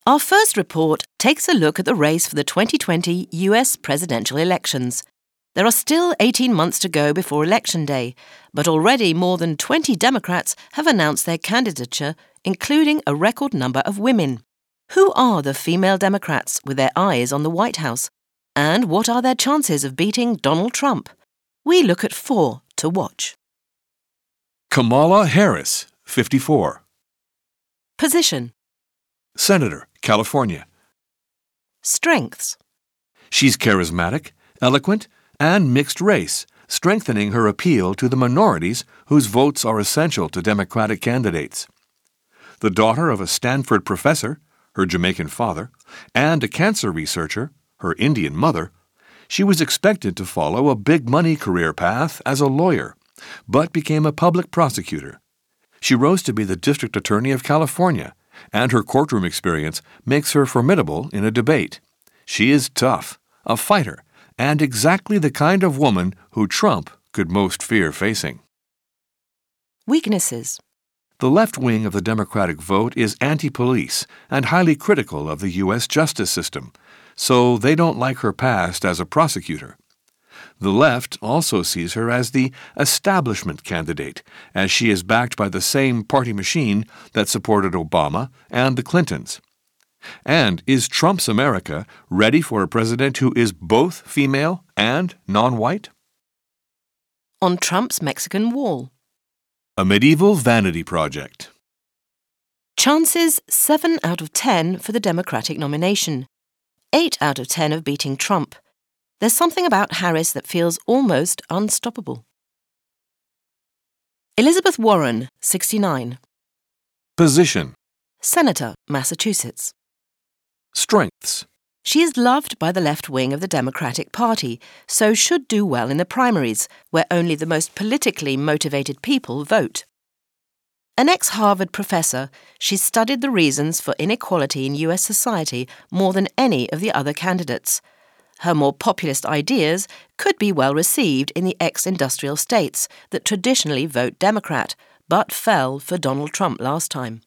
Our first report takes a look at the race for the 2020 US presidential elections. There are still 18 months to go before Election Day, but already more than 20 Democrats have announced their candidature, including a record number of women. Who are the female Democrats with their eyes on the White House? And what are their chances of beating Donald Trump? We look at 4 to watch. Kamala Harris, 54. Position. Senator, California. Strengths. She's charismatic, eloquent, and mixed race, strengthening her appeal to the minorities whose votes are essential to Democratic candidates. The daughter of a Stanford professor, her Jamaican father, and a cancer researcher, her Indian mother, she was expected to follow a big-money career path as a lawyer, but became a public prosecutor. She rose to be the District Attorney of California, and her courtroom experience makes her formidable in a debate. She is tough, a fighter, and exactly the kind of woman who Trump could most fear facing. Weaknesses. The left wing of the Democratic vote is anti-police and highly critical of the U.S. justice system, so they don't like her past as a prosecutor. The left also sees her as the establishment candidate, as she is backed by the same party machine that supported Obama and the Clintons. And is Trump's America ready for a president who is both female and non-white? On Trump's Mexican wall. A medieval vanity project. Chances 7 out of 10 for the Democratic nomination. 8 out of 10 of beating Trump. There's something about Harris that feels almost unstoppable. Elizabeth Warren, 69. Position. Senator, Massachusetts. Strengths. She is loved by the left wing of the Democratic Party, so should do well in the primaries, where only the most politically motivated people vote. An ex-Harvard professor, she's studied the reasons for inequality in US society more than any of the other candidates. Her more populist ideas could be well received in the ex-industrial states that traditionally vote Democrat, but fell for Donald Trump last time.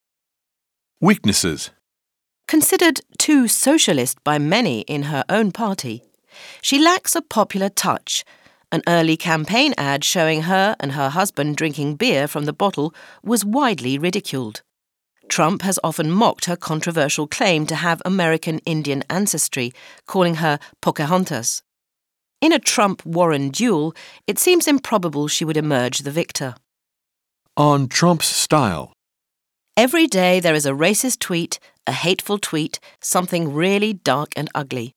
Weaknesses. Considered too socialist by many in her own party, she lacks a popular touch. An early campaign ad showing her and her husband drinking beer from the bottle was widely ridiculed. Trump has often mocked her controversial claim to have American Indian ancestry, calling her Pocahontas. In a Trump-Warren duel, it seems improbable she would emerge the victor. On Trump's style. Every day there is a racist tweet, a hateful tweet, something really dark and ugly.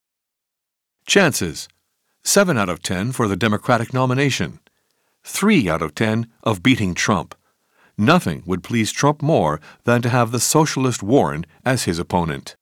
Chances. 7 out of 10 for the Democratic nomination. 3 out of 10 of beating Trump. Nothing would please Trump more than to have the socialist Warren as his opponent.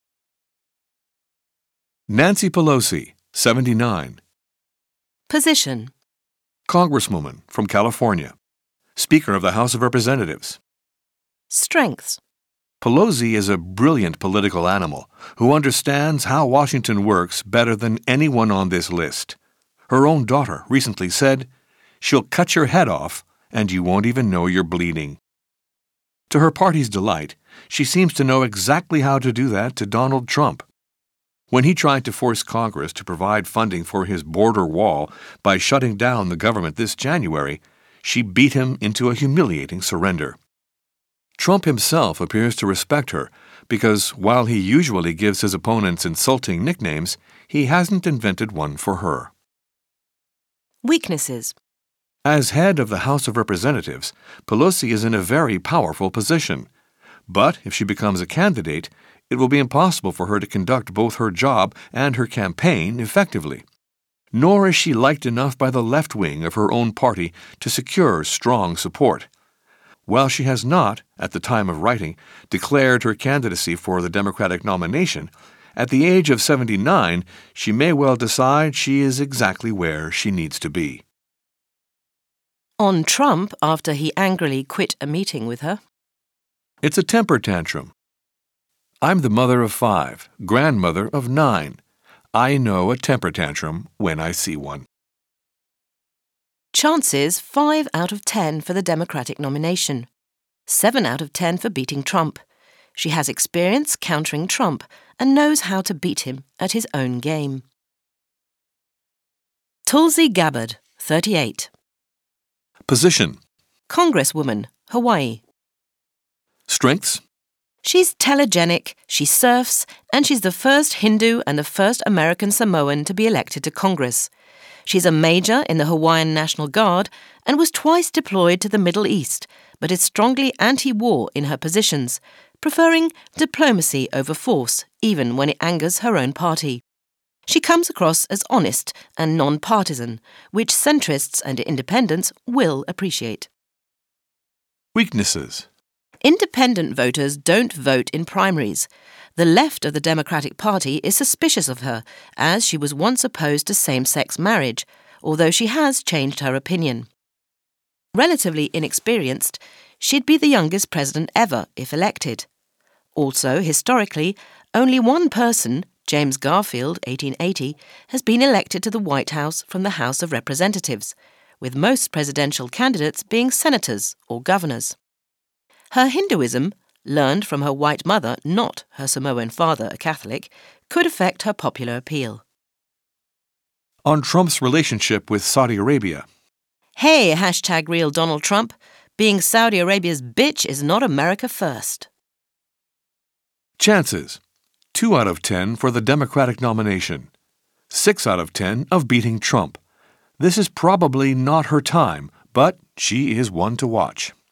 Nancy Pelosi, 79. Position. Congresswoman from California. Speaker of the House of Representatives. Strengths. Pelosi is a brilliant political animal who understands how Washington works better than anyone on this list. Her own daughter recently said, "She'll cut your head off and you won't even know you're bleeding." To her party's delight, she seems to know exactly how to do that to Donald Trump. When he tried to force Congress to provide funding for his border wall by shutting down the government this January, she beat him into a humiliating surrender. Trump himself appears to respect her because while he usually gives his opponents insulting nicknames, he hasn't invented one for her. Weaknesses. As head of the House of Representatives, Pelosi is in a very powerful position. But if she becomes a candidate, it will be impossible for her to conduct both her job and her campaign effectively. Nor is she liked enough by the left wing of her own party to secure strong support. While she has not, at the time of writing, declared her candidacy for the Democratic nomination, at the age of 79, she may well decide she is exactly where she needs to be. On Trump after he angrily quit a meeting with her. It's a temper tantrum. I'm the mother of 5, grandmother of 9. I know a temper tantrum when I see one. Chances 5 out of 10 for the Democratic nomination. 7 out of 10 for beating Trump. She has experience countering Trump and knows how to beat him at his own game. Tulsi Gabbard, 38. Position. Congresswoman, Hawaii. Strengths. She's telegenic, she surfs, and she's the first Hindu and the first American Samoan to be elected to Congress. She's a major in the Hawaiian National Guard and was twice deployed to the Middle East, but is strongly anti-war in her positions, preferring diplomacy over force, even when it angers her own party. She comes across as honest and non-partisan, which centrists and independents will appreciate. Weaknesses. Independent voters don't vote in primaries. The left of the Democratic Party is suspicious of her, as she was once opposed to same-sex marriage, although she has changed her opinion. Relatively inexperienced, she'd be the youngest president ever if elected. Also, historically, only one person, James Garfield, 1880, has been elected to the White House from the House of Representatives, with most presidential candidates being senators or governors. Her Hinduism, learned from her white mother, not her Samoan father, a Catholic, could affect her popular appeal. On Trump's relationship with Saudi Arabia. Hey, hashtag real Donald Trump, being Saudi Arabia's bitch is not America first. Chances. 2 out of 10 for the Democratic nomination. 6 out of 10 of beating Trump. This is probably not her time, but she is one to watch.